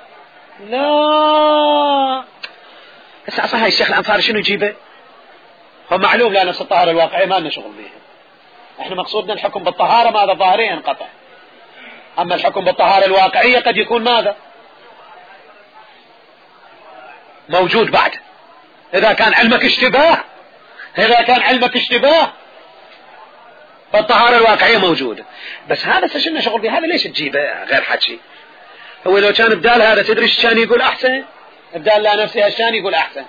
لا. هسه هاي الشيخ الأنصاري شنو يجيبه؟ هو معلوم لا نفس الطهارة الواقعية ما لنا شغل بيها، احنا مقصودنا الحكم بالطهارة ماذا ظاهريا انقطع. اما الحكم بالطهارة الواقعية قد يكون ماذا موجود بعد، اذا كان علمك اشتباه، اذا كان علمك اشتباه فالطهارة الواقعية موجودة. بس هذا سشلنا شغل بيه، هذا ليش تجيبه غير حكي؟ هو لو كان بدال هذا تدري ايش كان يقول احسن؟ بدال لا نفسها ايش كان يقول احسن؟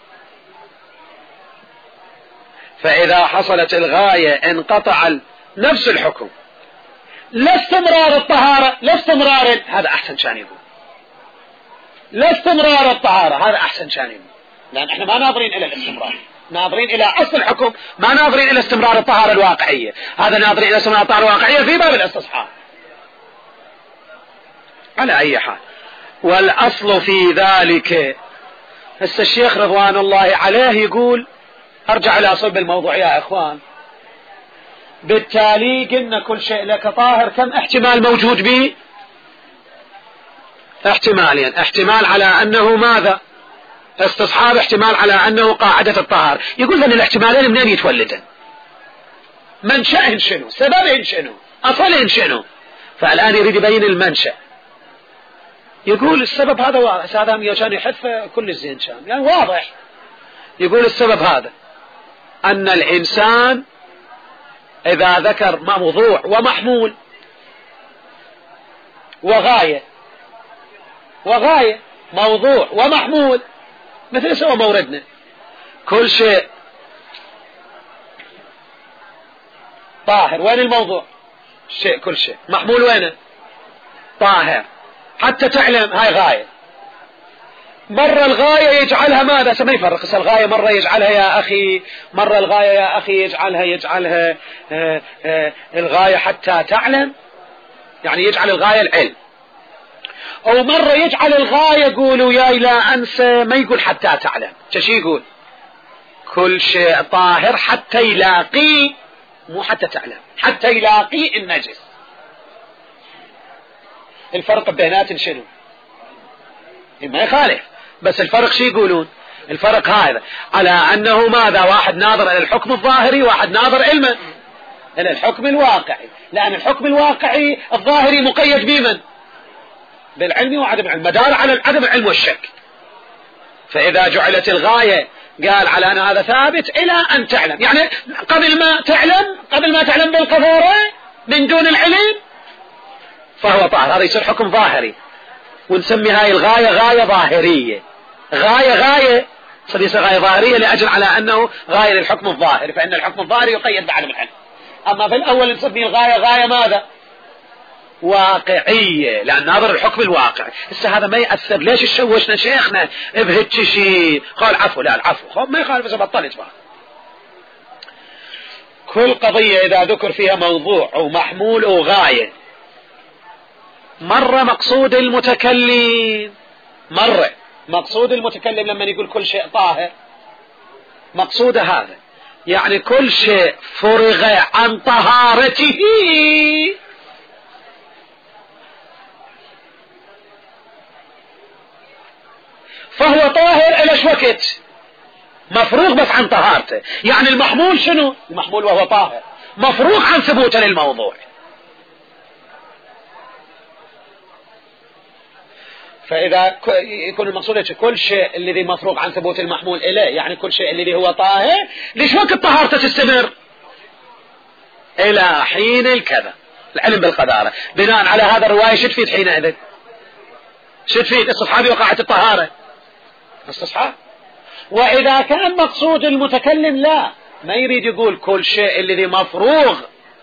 فإذا حصلت الغاية انقطع نفس الحكم، لا استمرار الطهارة، لا استمرار، هذا أحسن كان يقول لا استمرار الطهارة، هذا أحسن كان يقول. لأن احنا ما ناظرين إلى الاستمرار، ناظرين إلى أصل الحكم، ما ناظرين إلى استمرار الطهارة الواقعية. هذا ناظرين إلى استمرار الطهارة الواقعية في باب الاستصحاب. على أي حال، والأصل في ذلك. هسه الشيخ رضوان الله عليه يقول، أرجع إلى صلب الموضوع يا إخوان. بالتالي قلنا كل شيء لك طاهر، كم احتمال موجود به؟ احتمالين، احتمال على أنه ماذا استصحاب، احتمال على أنه قاعدة الطهارة. يقول لنا الاحتمالين منين يتولدن؟ منشأهن شنو؟ سببهن شنو؟ أصلهن شنو؟ فالآن يريد يبين المنشأ. يقول السبب هذا واضح، هذا كان يحث كل الزين كان يعني واضح. يقول السبب هذا أن الإنسان إذا ذكر موضوع ومحمول وغاية موضوع ومحمول، مثل سوى موردنا كل شيء طاهر، وين الموضوع؟ شيء كل شيء محمول وينه؟ طاهر. حتى تعلم هاي غاية، مرة الغاية يجعلها ماذا؟ ما يفرق الغاية، مرة يجعلها يا أخي، مرة الغاية يا أخي يجعلها الغاية حتى تعلم، يعني يجعل الغاية العلم. أو مرة يجعل الغاية قولوا يا لا أنسى، ما يقول حتى تعلم، شو يقول؟ كل شيء طاهر حتى يلاقي، مو حتى تعلم، حتى يلاقي النجس. الفرق بينات شنو؟ ما يخالف، بس الفرق شو يقولون؟ الفرق هذا على أنه ماذا؟ واحد ناظر إلى الحكم الظاهري، واحد ناظر علما إلى الحكم الواقعي. لأن الحكم الواقعي الظاهري مقيد بمن؟ بالعلم وعدم العلم، مدار على عدم العلم والشك. فإذا جعلت الغاية قال على أن هذا ثابت إلى أن تعلم، يعني قبل ما تعلم بالقذارة من دون العلم فهو طاهر، هذا يصير حكم ظاهري. ونسمي هاي الغاية غاية ظاهرية، غاية يصير غاية ظاهرية لأجل على أنه غاية للحكم الظاهري، فإن الحكم الظاهري يقيد بعدم العلم. أما في الأول نسمي الغاية غاية ماذا؟ واقعية، لأن ناظر الحكم الواقع. هذا ما يأثر، ليش تشوشنا شيخنا بهيك شيء؟ قال عفو، لا العفو ما يخالف، بس بطلت بقى. كل قضية إذا ذكر فيها موضوع أو محمول أو غاية، مرة مقصود المتكلم لما يقول كل شيء طاهر، مقصود هذا يعني كل شيء فرغ عن طهارته فهو طاهر إلى وقت مفروغ بس عن طهارته. يعني المحمول شنو؟ المحمول وهو طاهر مفروغ عن ثبوته للموضوع. فإذا يكون المقصود كل شيء الذي مفروغ عن ثبوت المحمول إليه، يعني كل شيء الذي هو طاهر، ليش وقت طهارته تستمر إلى حين الكذا، العلم بالقدارة. بناء على هذا الرواية شو تفيد حينئذ؟ شو تفيد؟ استصحاب وقاعة الطهارة، استصحاب. وإذا كان مقصود المتكلم لا، ما يريد يقول كل شيء الذي مفروغ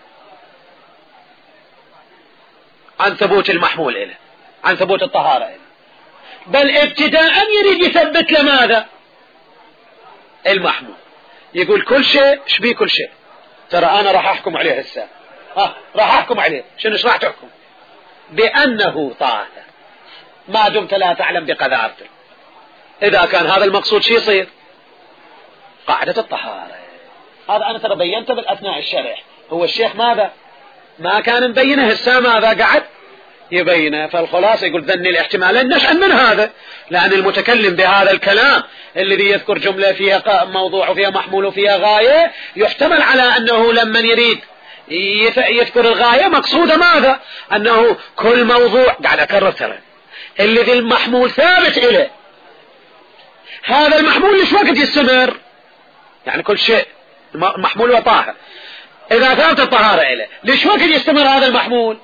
عن ثبوت المحمول إليه، عن ثبوت الطهارة إليه، بل ابتداء يريد يثبت لماذا؟ المحمول. يقول كل شيء، شبيه كل شيء؟ ترى أنا راح أحكم عليه هسه، راح أحكم عليه. شنو راح تحكم؟ بأنه طاهر ما دمت لا تعلم بقدارته. إذا كان هذا المقصود شو يصير؟ قاعدة الطهارة. هذا أنا ترى بينته بالأثناء الشرح. هو الشيخ ماذا؟ ما كان مبينه، هسه ماذا قعد يبينه. فالخلاصة يقول ذني الاحتمالين نشأ من هذا، لأن المتكلم بهذا الكلام الذي يذكر جملة فيها موضوع وفيها محمول وفيها غاية، يحتمل على أنه لما يريد يذكر الغاية مقصودة ماذا؟ أنه كل موضوع، قاعد أكرر ترى، الذي المحمول ثابت إليه، هذا المحمول ليش وقت يستمر؟ يعني كل شيء محمول وطاهر، إذا ثابت الطهارة إليه ليش وقت يستمر هذا المحمول؟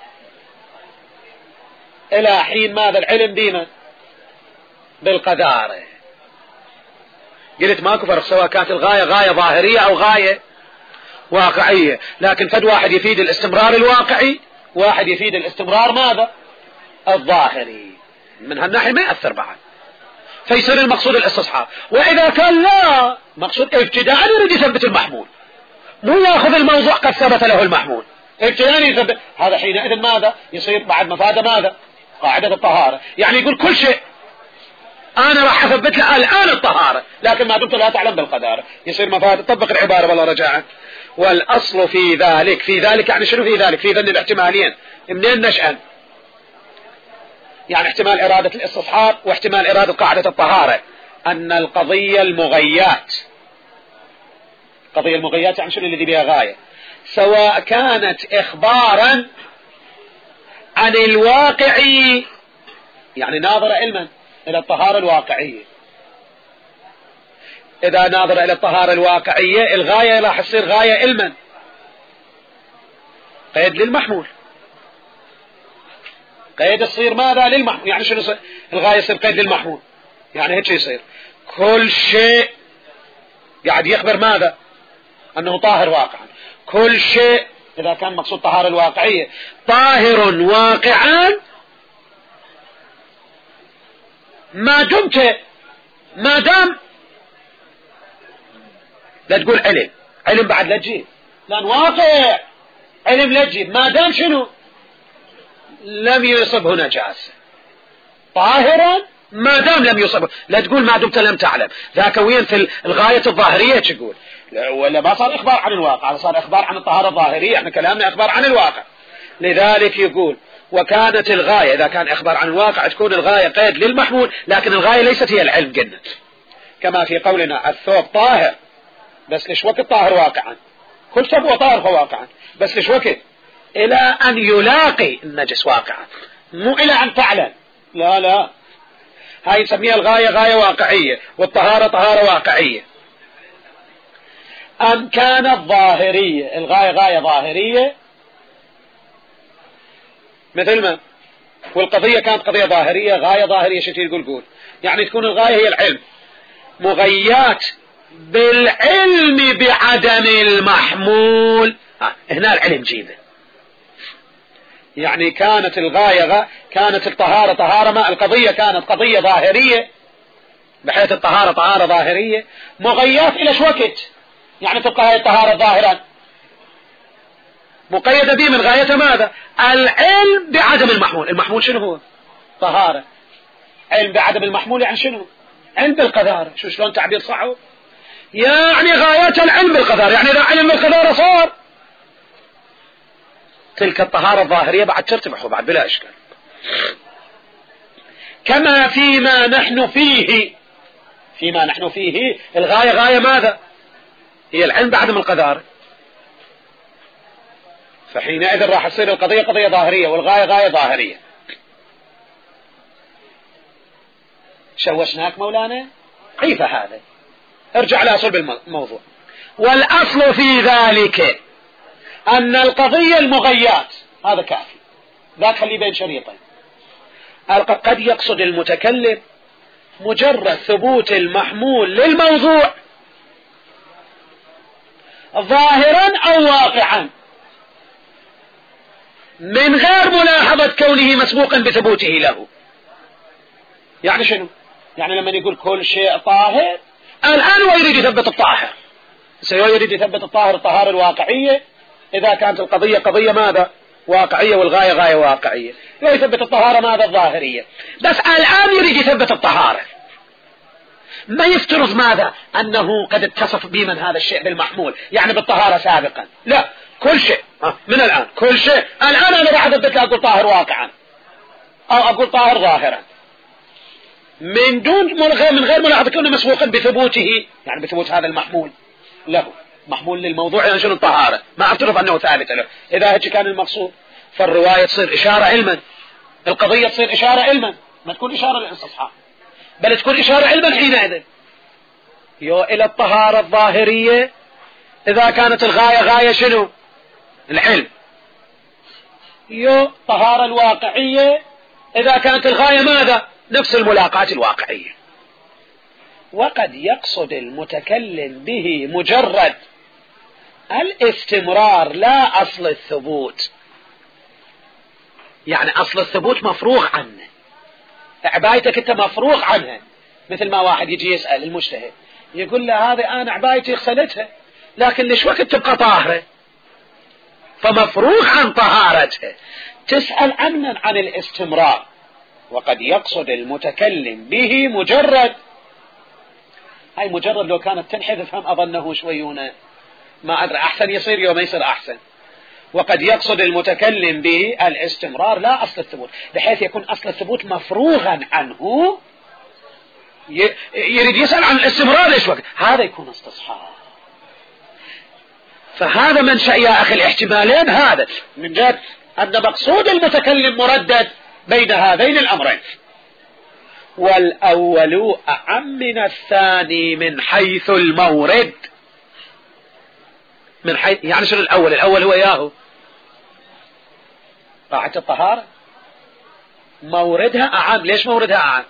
إلى حين ماذا؟ العلم بما بالقدارة. قلت ماكو فرق سواء كانت الغاية غاية ظاهرية أو غاية واقعية، لكن فد واحد يفيد الاستمرار الواقعي، واحد يفيد الاستمرار ماذا؟ الظاهري. من هالناحية ما يأثر بعد، فيصير المقصود الاستصحاب. وإذا كان لا مقصود ابتداء يريد يثبت المحمول، مو يأخذ الموضوع قد ثبت له المحمول، ابتداء يثبت، هذا حينئذ ماذا؟ يصير بعد مفادة ماذا؟ قاعدة الطهارة. يعني يقول كل شيء أنا راح أثبت له الآن الطهارة، لكن ما دمت لا تعلم بالقدارة، يصير مفادة. طبق العبارة والله رجاء. والأصل في ذلك، في ذلك يعني شنو في ذلك؟ في ذن الاحتمالين. منين نشأن؟ يعني احتمال إرادة الاستصحاب واحتمال إرادة قاعدة الطهارة. أن القضية المغيات، قضية المغيات يعني شنو الذي بها غاية، سواء كانت إخبارا عن الواقع، يعني ناظرة علما إلى الطهارة الواقعية. إذا ناظرة إلى الطهارة الواقعية الغاية راح تصير غاية علما، قيد للمحمول، قيد يصير ماذا؟ للمحمول. يعني شنو الغاية يصير قيد للمحمول؟ يعني هيك يصير كل شيء قاعد يخبر ماذا؟ أنه طاهر واقعا. كل شيء إذا كان مقصود طهارة الواقعية طاهر واقعا ما دمت، ما دام لا تقول علم، علم بعد لا تجيب، لأن واقع علم لا تجيب ما دام شنو؟ لم يصبه نجاسة. طاهرا ما دام لم يصبه، لا تقول ما دمت لم تعلم، ذاك وين في الغاية الظاهرية تقول، ولا ما صار إخبار عن الواقع، صار إخبار عن الطهارة الظاهرية، احنا كلامنا إخبار عن الواقع. لذلك يقول وكانت الغاية، إذا كان إخبار عن الواقع تكون الغاية قيد للمحمول، لكن الغاية ليست هي العلم قلنا، كما في قولنا الثوب طاهر، بس ليش وقت طاهر واقعا؟ كل ثوب هو طاهر واقعا، بس ليش وقت؟ إلى أن يلاقي النجس واقعا، مو إلى أن تعلم. لا لا، هاي نسميها الغاية غاية واقعية، والطهارة طهارة واقعية. أم كانت ظاهرية، الغاية غاية ظاهرية مثل ما، والقضية كانت قضية ظاهرية، غاية ظاهرية. شتي يقول قول، يعني تكون الغاية هي العلم، مغيات بالعلم بعدم المحمول. هنا العلم جيبه، يعني كانت الغاية كانت الطهارة طهارة، ما القضية كانت قضية ظاهرية، بحيث الطهارة طهارة ظاهرية مغيات إلى شو وقت؟ يعني تبقى هذه الطهارة ظاهرا مقيدة به من غاية ماذا؟ العلم بعدم المحمول. المحمول شنو هو؟ طهارة. علم بعدم المحمول يعني شنو؟ علم بالقدارة. شو شلون تعبير صعب؟ يعني غاية العلم بالقدارة، يعني إذا علم بالقدارة صار تلك الطهارة الظاهرية بعد ترتبح وبعد بلا إشكال. كما فيما نحن فيه، فيما نحن فيه الغاية غاية ماذا؟ هي العلم بعدم القدارة، فحينئذ راح تصير القضية قضية ظاهرية والغاية غاية ظاهرية. شوشناك مولانا؟ كيف هذا؟ ارجع لأصل بالموضوع. والأصل في ذلك أن القضية المغيات، هذا كافي، ذاك خلي بين شريطين. قد يقصد المتكلم مجرد ثبوت المحمول للموضوع ظاهرا أو واقعا من غير ملاحظة كونه مسبوقا بثبوته له. يعني شنو؟ يعني لما يقول كل شيء طاهر، الآن هو يريد يثبت الطاهر، سيريد يثبت الطاهر الطهارة الواقعية إذا كانت القضية قضية ماذا؟ واقعية، والغاية غاية واقعية. يثبت الطهارة ماذا؟ الظاهرية. بس الآن يريد يثبت الطهارة، ما يفترض ماذا؟ أنه قد اتصف بمن هذا الشيء بالمحمول، يعني بالطهارة سابقا. لا، كل شيء من الآن، كل شيء الآن أنا راح أثبت له أقول طاهر واقعا أو أقول طاهر ظاهرا من غير ملاحظة كونه مسبوقا بثبوته، يعني بثبوت هذا المحمول له، محمول للموضوع، يعني شنو الطهارة، ما اعترف أنه ثابت له. إذا هيك كان المقصود فالرواية تصير إشارة علما، القضية تصير إشارة علما، ما تكون إشارة للاستصحاب، بل تكون إشارة علما حينئذ إلى الطهارة الظاهرية إذا كانت الغاية غاية شنو؟ العلم. الطهارة الواقعية إذا كانت الغاية ماذا؟ نفس الملاقاة الواقعية. وقد يقصد المتكلم به مجرد الاستمرار لا أصل الثبوت، يعني أصل الثبوت مفروغ عنه، عبايتك أنت مفروغ عنها. مثل ما واحد يجي يسأل المجتهد يقول له هذه أنا عبايتي غسلتها لكن ليش وقت تبقى طاهرة؟ فمفروغ عن طهارتها. تسأل عن من؟ عن الاستمرار. وقد يقصد المتكلم به مجرد، هاي مجرد لو كانت تنحذف هم أظنه شويونه ما أدري، أحسن يصير يوم يصير أحسن. وقد يقصد المتكلم به الاستمرار لا أصل الثبوت، بحيث يكون أصل الثبوت مفروغا عنه. يريد يسأل عن الاستمرار ليش وقت، هذا يكون استصحاب. فهذا منشأ يا أخي الاحتمالين، هذا من جهة أن مقصود المتكلم مردد بين هذين الأمرين. والأول أعم من الثاني من حيث المورد. من حيث يعني شنو الأول؟ الأول هو ياهو طاعة الطهارة، موردها أعم. ليش موردها أعم؟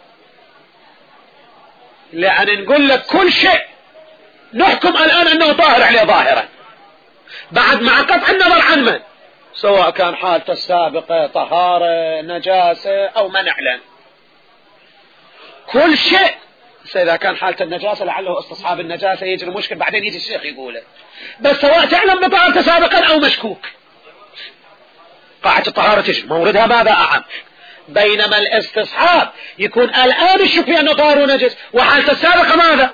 لأن نقول لك كل شيء نحكم الآن أنه طاهر عليه ظاهرا، بعد مع قطع النظر عن من، سواء كان حالته السابقة طهارة نجاسة أو ما نعلم. كل شيء إذا كان حالة النجاسة لعله استصحاب النجاسة يجري مشكل، بعدين يجي الشيخ يقوله، بس سواء تعلم بطهارته سابقا أو مشكوك، قاعدة الطهارة تجري موردها ماذا؟ أعم. بينما الاستصحاب يكون الآن الشك في أنه طاهر ونجس، وحالته السابقة ماذا؟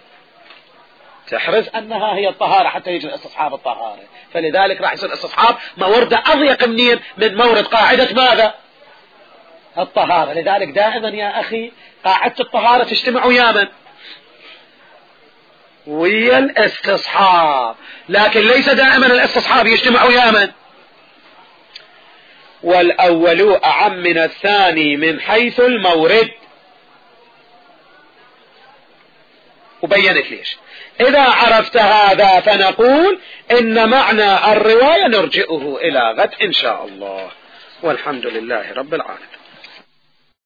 تحرز أنها هي الطهارة حتى يجري استصحاب الطهارة. فلذلك راح يصير الاستصحاب مورده أضيق منين؟ من مورد قاعدة ماذا؟ الطهارة. لذلك دائما يا أخي قاعدة الطهارة تجتمع ويا من؟ ويا الاستصحاب، لكن ليس دائما الاستصحاب يجتمع ويا من؟ والأول أعم من الثاني من حيث المورد. وبينت ليش. إذا عرفت هذا فنقول إن معنى الرواية نرجئه إلى غد إن شاء الله، والحمد لله رب العالمين.